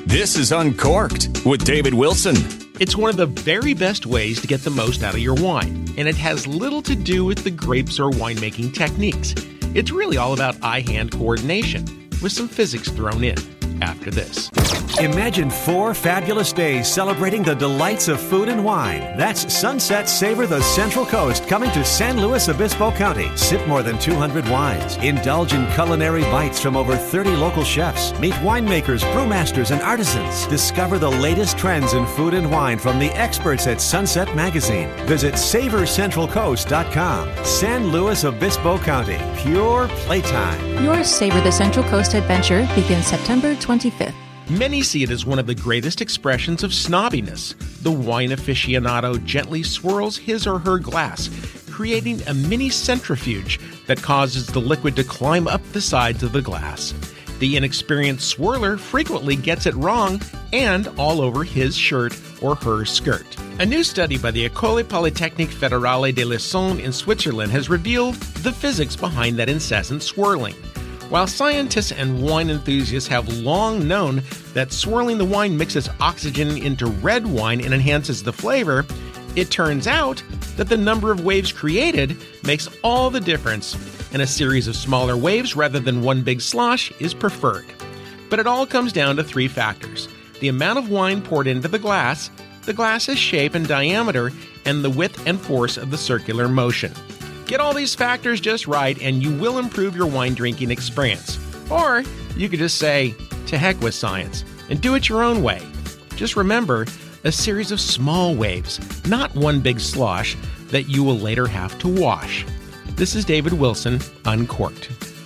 This is Uncorked with David Wilson. It's one of the very best ways to get the most out of your wine, and it has little to do with the grapes or winemaking techniques. It's really all about eye-hand coordination, with some physics thrown in after this. Imagine 4 fabulous days celebrating the delights of food and wine. That's Sunset Savor the Central Coast coming to San Luis Obispo County. Sip more than 200 wines. Indulge in culinary bites from over 30 local chefs. Meet winemakers, brewmasters, and artisans. Discover the latest trends in food and wine from the experts at Sunset Magazine. Visit SavorCentralCoast.com. San Luis Obispo County. Pure playtime. Your Savor the Central Coast adventure begins September 25th. Many see it as one of the greatest expressions of snobbiness. The wine aficionado gently swirls his or her glass, creating a mini centrifuge that causes the liquid to climb up the sides of the glass. The inexperienced swirler frequently gets it wrong and all over his shirt or her skirt. A new study by the École Polytechnique Fédérale de Lausanne in Switzerland has revealed the physics behind that incessant swirling. While scientists and wine enthusiasts have long known that swirling the wine mixes oxygen into red wine and enhances the flavor, it turns out that the number of waves created makes all the difference, and a series of smaller waves rather than one big slosh is preferred. But it all comes down to 3 factors: the amount of wine poured into the glass's shape and diameter, and the width and force of the circular motion. Get all these factors just right, and you will improve your wine drinking experience. Or you could just say, to heck with science, and do it your own way. Just remember, a series of small waves, not one big slosh that you will later have to wash. This is David Wilson, Uncorked.